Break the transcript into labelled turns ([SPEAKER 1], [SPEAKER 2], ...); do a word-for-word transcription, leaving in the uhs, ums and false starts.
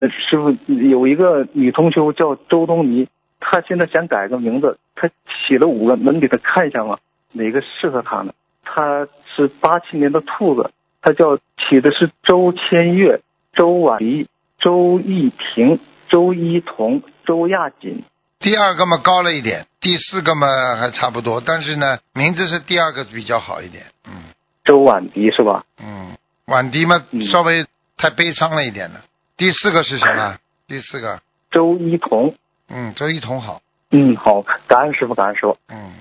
[SPEAKER 1] 呃师傅有一个女同修叫周东尼，她现在想改个名字，她起了五个，能给她看一下吗？哪个适合她呢？她是八七年的兔子，她叫起的是周千月、周婉仪、周艺婷、周一彤、周亚锦。
[SPEAKER 2] 第二个嘛高了一点，第四个嘛还差不多，但是呢，名字是第二个比较好一点。嗯，
[SPEAKER 1] 周婉迪是吧？
[SPEAKER 2] 嗯，婉迪嘛、
[SPEAKER 1] 嗯、
[SPEAKER 2] 稍微太悲伤了一点了。第四个是什么？第四个，
[SPEAKER 1] 周一彤。
[SPEAKER 2] 嗯，周一彤好。
[SPEAKER 1] 嗯，好，感恩师傅，感恩师傅。
[SPEAKER 2] 嗯。